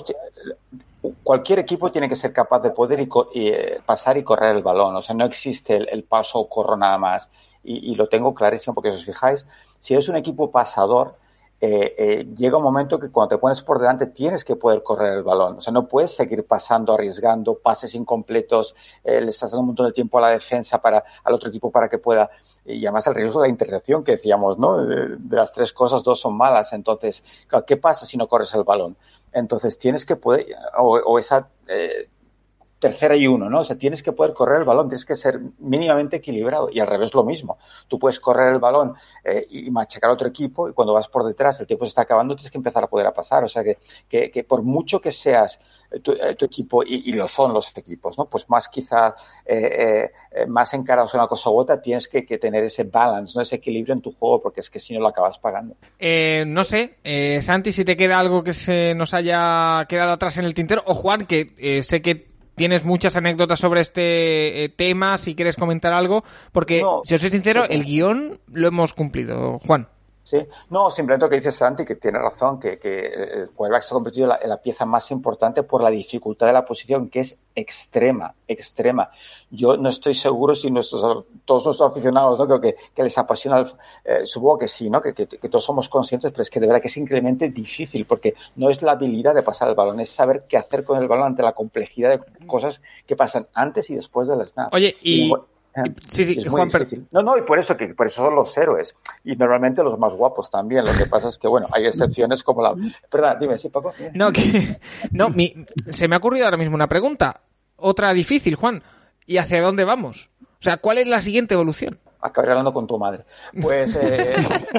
Cualquier equipo tiene que ser capaz de poder y, y, eh, pasar y correr el balón. O sea, no existe el, el paso o corro nada más. Y, y lo tengo clarísimo porque, si os fijáis, si eres un equipo pasador, eh, eh, llega un momento que cuando te pones por delante tienes que poder correr el balón. O sea, no puedes seguir pasando, arriesgando, pases incompletos, eh, le estás dando un montón de tiempo a la defensa, para al otro equipo para que pueda... Y además el riesgo de la intercepción que decíamos, ¿no? De, de las tres cosas, dos son malas. Entonces, ¿qué pasa si no corres el balón? Entonces tienes que poder, o, o esa eh, tercera y uno, ¿no? O sea, tienes que poder correr el balón, tienes que ser mínimamente equilibrado. Y al revés lo mismo. Tú puedes correr el balón eh, y machacar a otro equipo, y cuando vas por detrás, el tiempo se está acabando, tienes que empezar a poder a pasar. O sea, que, que, que por mucho que seas tu, tu equipo, y, y lo son los equipos, ¿no? Pues más quizá eh, eh, más encarados en una cosa u otra, tienes que, que tener ese balance, ¿no? Ese equilibrio en tu juego, porque es que si no lo acabas pagando. Eh, no sé, eh, Santi, si te queda algo que se nos haya quedado atrás en el tintero, o Juan, que eh, sé que tienes muchas anécdotas sobre este eh, tema, si quieres comentar algo, porque, no, si os soy sincero, el guión lo hemos cumplido, Juan. Sí, no, simplemente lo que dice Santi, que tiene razón, que, que el quarterback se ha convertido en la, en la pieza más importante por la dificultad de la posición, que es extrema, extrema. Yo no estoy seguro si nuestros, todos nuestros aficionados, ¿no? Creo que, que les apasiona, eh, supongo que sí, ¿no? Que, que, que todos somos conscientes, pero es que de verdad que es increíblemente difícil, porque no es la habilidad de pasar el balón, es saber qué hacer con el balón ante la complejidad de cosas que pasan antes y después del snap. Oye, y... y Sí, sí, es Juan, pero... No, no, y por eso que por eso son los héroes. Y normalmente los más guapos también. Lo que pasa es que, bueno, hay excepciones como la... Perdón, dime, ¿sí, Paco? No, que... No, mi... se me ha ocurrido ahora mismo una pregunta. Otra difícil, Juan. ¿Y hacia dónde vamos? O sea, ¿cuál es la siguiente evolución? Acabaré hablando con tu madre. Pues... Eh...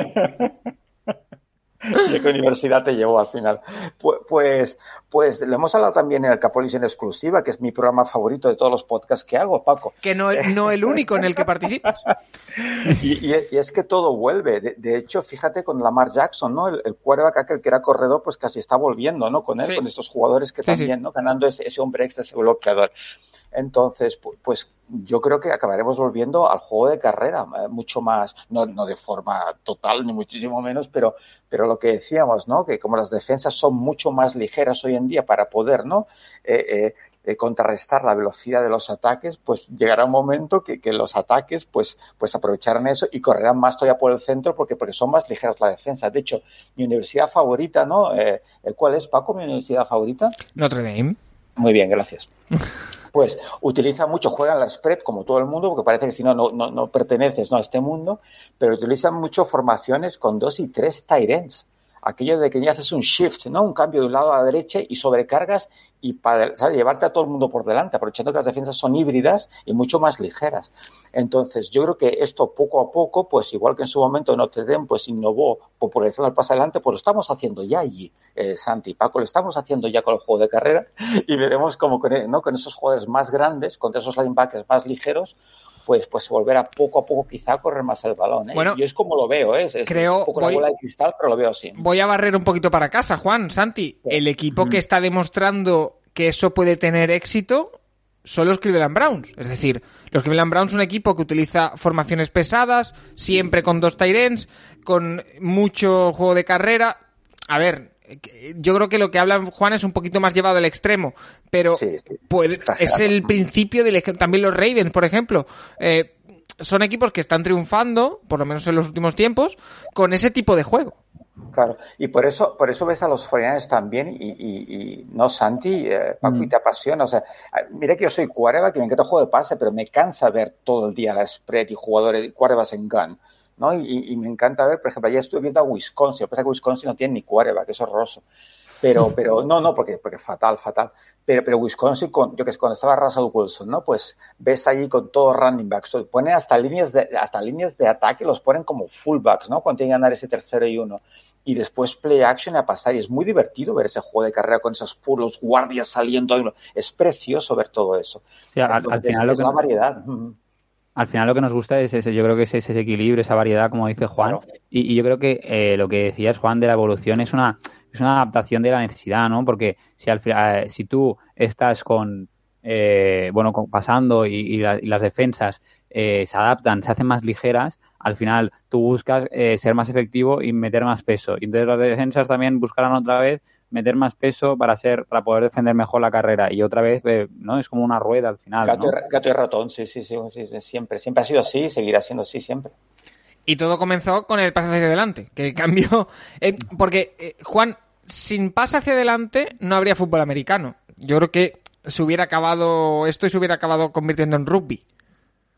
¿De qué universidad te llevó al final? Pues, pues, pues le hemos hablado también en el Capolis en exclusiva, que es mi programa favorito de todos los podcasts que hago, Paco. Que no, no el único en el que participas. y, y, y es que todo vuelve. De, de hecho, fíjate con Lamar Jackson, ¿no? El, el quarterback aquel que era corredor, pues casi está volviendo, ¿no? Con él, sí. Con estos jugadores que sí, también, sí. ¿no? Ganando ese, ese hombre extra, ese bloqueador. Entonces, pues yo creo que acabaremos volviendo al juego de carrera, mucho más, no, no de forma total, ni muchísimo menos, pero, pero lo que decíamos, ¿no? Que como las defensas son mucho más ligeras hoy en día para poder, ¿no? Eh, eh, eh, contrarrestar la velocidad de los ataques, pues llegará un momento que, que los ataques, pues, pues aprovecharán eso y correrán más todavía por el centro porque, porque son más ligeras la defensa. De hecho, mi universidad favorita, ¿no? Eh, ¿Cuál es, Paco, mi universidad favorita? Notre Dame. Muy bien, gracias. Pues utiliza mucho, juegan la spread como todo el mundo, porque parece que si no, no, no, no perteneces, ¿no? a este mundo, pero utilizan mucho formaciones con dos y tres tight ends. Aquello de que ya haces un shift, ¿no? Un cambio de un lado a la derecha y sobrecargas y para, ¿sabes? Llevarte a todo el mundo por delante, aprovechando que las defensas son híbridas y mucho más ligeras. Entonces, yo creo que esto poco a poco, pues igual que en su momento Notre Dame pues innovó, popularizando el pase adelante, pues lo estamos haciendo ya allí, eh, Santi y Paco, lo estamos haciendo ya con el juego de carrera y veremos como con, ¿no? con esos jugadores más grandes, contra esos linebackers más ligeros, pues pues volver a poco a poco quizá a correr más el balón. ¿eh? Bueno, yo es como lo veo, ¿eh? es creo, un poco voy, la bola de cristal, pero lo veo así. Voy a barrer un poquito para casa, Juan, Santi. Sí. El equipo mm. que está demostrando que eso puede tener éxito son los Cleveland Browns. Es decir, los Cleveland Browns son un equipo que utiliza formaciones pesadas, siempre con dos tight ends, con mucho juego de carrera. A ver, yo creo que lo que habla Juan es un poquito más llevado al extremo, pero sí, sí. Puede, es el principio del... También los Ravens, por ejemplo, eh, son equipos que están triunfando, por lo menos en los últimos tiempos, con ese tipo de juego. Claro, y por eso por eso ves a los cuarenta y nueve también y, y, y no, Santi, eh, Paco, mm. y te apasiona. O sea, mira que yo soy quarterback, que me encanta el juego de pase, pero me cansa ver todo el día la spread y jugadores, quarterbacks en gun, ¿no? Y, y me encanta ver, por ejemplo, ayer estuve viendo a Wisconsin, lo que pasa es que Wisconsin no tiene ni quarterback, es horroroso. Pero, pero, no, no, porque, porque fatal, fatal. Pero, pero Wisconsin, con, yo que sé, cuando estaba Russell Wilson, ¿no? Pues ves allí con todos running backs, ponen hasta líneas de, hasta líneas de ataque, los ponen como fullbacks, ¿no? Cuando tienen que ganar ese tercero y uno. Y después play action a pasar, y es muy divertido ver ese juego de carrera con esos puros guardias saliendo, es precioso ver todo eso. Sí, al, al final es lo que la variedad. Al final lo que nos gusta es ese, yo creo que es ese equilibrio, esa variedad, como dice Juan, claro. y, y yo creo que eh, lo que decías, Juan, de la evolución es una es una adaptación de la necesidad, ¿no? Porque si al eh, si tú estás con eh, bueno con, pasando y, y, la, y las defensas eh, se adaptan, se hacen más ligeras, al final tú buscas eh, ser más efectivo y meter más peso. Y entonces las defensas también buscarán otra vez meter más peso para ser para poder defender mejor la carrera. Y otra vez, eh, ¿no? Es como una rueda al final, gato, ¿no? y, gato y ratón, sí, sí, sí, sí, sí, siempre. Siempre ha sido así y seguirá siendo así siempre. Y todo comenzó con el pase hacia adelante, que cambió... Eh, porque, eh, Juan, sin pase hacia adelante no habría fútbol americano. Yo creo que se hubiera acabado... Esto y se hubiera acabado convirtiendo en rugby.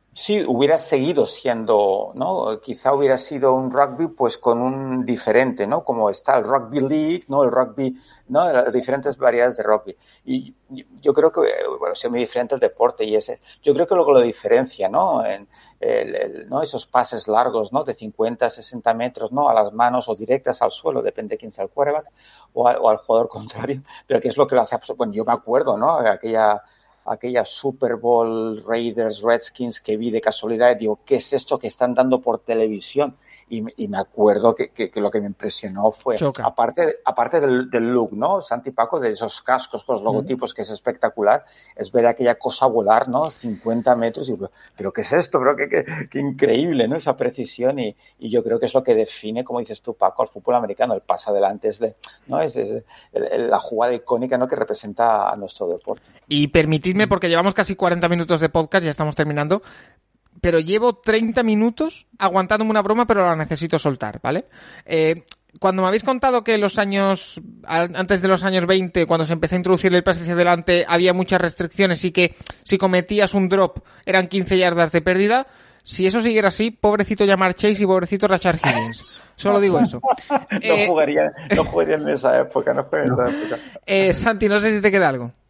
Sí, hubiera seguido siendo, ¿no? Quizá hubiera sido un rugby pues con un diferente, ¿no? Como está el rugby league, ¿no? El rugby, ¿no? Las diferentes variedades de rugby. Y yo creo que, bueno, es muy diferente el deporte y ese, yo creo que lo que lo diferencia, ¿no? En el, el, ¿no? Esos pases largos, ¿no? De cincuenta, sesenta metros, ¿no? A las manos o directas al suelo, depende de quién sea el quarterback o, a, o al jugador contrario, pero que es lo que lo hace, bueno, yo me acuerdo, ¿no? Aquella, aquella Super Bowl Raiders, Redskins que vi de casualidad y digo, ¿qué es esto que están dando por televisión? Y, y me acuerdo que, que, que lo que me impresionó fue, Choca. aparte aparte del, del look, ¿no? Santi Paco, de esos cascos con los logotipos, mm. que es espectacular, es ver aquella cosa volar, ¿no? cincuenta metros, y pero ¿qué es esto? Pero qué, qué, qué increíble, ¿no? Esa precisión, y, y yo creo que es lo que define, como dices tú, Paco, al fútbol americano, el pase adelante, es, de, ¿no? es, es el, el, la jugada icónica, ¿no? Que representa a nuestro deporte. Y permitidme, porque llevamos casi cuarenta minutos de podcast, ya estamos terminando, pero llevo treinta minutos aguantándome una broma, pero la necesito soltar, ¿vale? Eh, cuando me habéis contado que los años, antes de los años veinte, cuando se empezó a introducir el pase hacia adelante, había muchas restricciones y que si cometías un drop eran quince yardas de pérdida, si eso siguiera así, pobrecito Jamar Chase y pobrecito Rashard Higgins. Solo digo eso. no, eh, jugaría, no jugaría en esa época, no jugaría en esa época. Eh, Santi, no sé si te queda algo.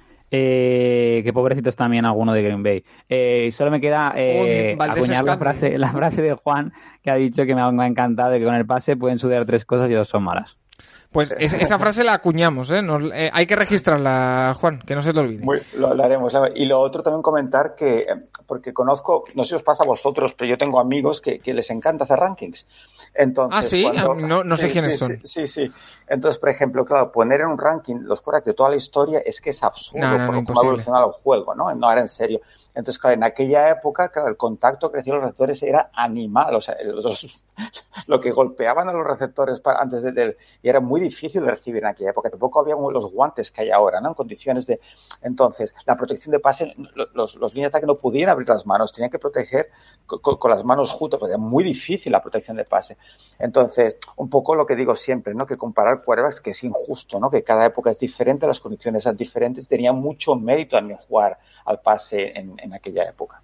Eh, que pobrecitos también alguno de Green Bay. Eh, solo me queda eh, oh, acuñar la frase, la frase de Juan, que ha dicho que me ha, me ha encantado, de que con el pase pueden suceder tres cosas y dos son malas. Pues es, esa frase la acuñamos, ¿eh? Nos, eh, hay que registrarla, Juan, que no se te olvide. Muy, lo, lo haremos. Y lo otro también comentar que, porque conozco, no sé si os pasa a vosotros, pero yo tengo amigos que, que les encanta hacer rankings. Entonces, ah, sí, cuando, no, no sé sí, quiénes sí, son. Sí, sí, sí. Entonces, por ejemplo, claro, poner en un ranking los quarterbacks de toda la historia es que es absurdo no, no, por no, cómo ha evolucionado el juego, ¿no? No, era en serio. Entonces, claro, en aquella época, claro, el contacto que hacían los receptores era animal, o sea, los, lo que golpeaban a los receptores para, antes de, de, y era muy difícil de recibir en aquella época. Tampoco había los guantes que hay ahora, ¿no? En condiciones de, entonces, la protección de pase, los, los líneas de ataque no podían abrir las manos, tenían que proteger con, con las manos juntas, porque era muy difícil la protección de pase. Entonces, un poco lo que digo siempre, ¿no? Que comparar quarterbacks, que es injusto, ¿no? Que cada época es diferente, las condiciones son diferentes, tenía mucho mérito también jugar al pase en, en aquella época.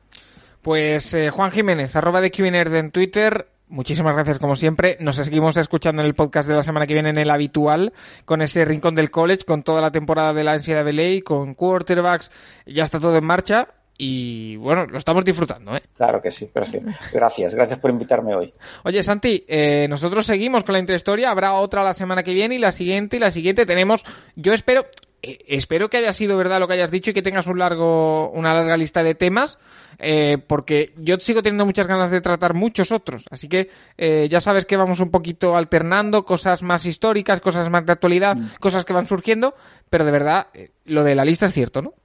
Pues eh, Juan Jiménez, arroba de QNerd en Twitter, muchísimas gracias como siempre. Nos seguimos escuchando en el podcast de la semana que viene, en el habitual, con ese rincón del college, con toda la temporada de la N C A A, con quarterbacks, ya está todo en marcha. Y bueno, lo estamos disfrutando, ¿eh? Claro que sí, pero sí. Gracias, gracias por invitarme hoy. Oye, Santi, eh, nosotros seguimos con la intrahistoria, habrá otra la semana que viene y la siguiente y la siguiente tenemos, yo espero, eh, espero que haya sido verdad lo que hayas dicho y que tengas un largo, una larga lista de temas, eh, porque yo sigo teniendo muchas ganas de tratar muchos otros, así que eh, ya sabes que vamos un poquito alternando, cosas más históricas, cosas más de actualidad, mm. cosas que van surgiendo, pero de verdad, eh, lo de la lista es cierto, ¿no?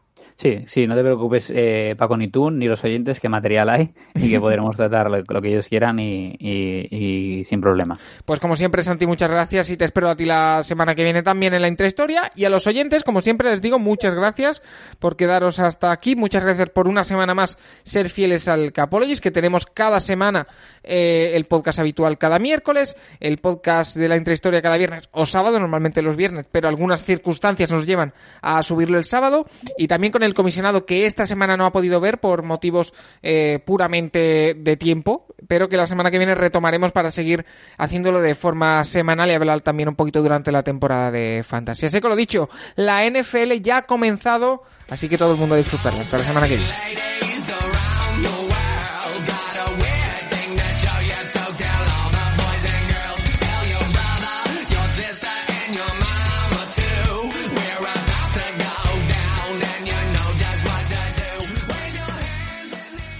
Sí, sí, no te preocupes, eh, Paco, ni tú, ni los oyentes, que material hay y que podremos tratar lo, lo que ellos quieran y, y, y sin problema. Pues como siempre, Santi, muchas gracias y te espero a ti la semana que viene también en la intrahistoria. Y a los oyentes, como siempre les digo, muchas gracias por quedaros hasta aquí. Muchas gracias por una semana más ser fieles al Capologist, que tenemos cada semana eh, el podcast habitual cada miércoles, el podcast de la intrahistoria cada viernes o sábado, normalmente los viernes, pero algunas circunstancias nos llevan a subirlo el sábado, y también con el el comisionado, que esta semana no ha podido ver por motivos eh, puramente de tiempo, pero que la semana que viene retomaremos para seguir haciéndolo de forma semanal y hablar también un poquito durante la temporada de Fantasy. Así que lo dicho, la N F L ya ha comenzado, así que todo el mundo a disfrutarla. Hasta la semana que viene.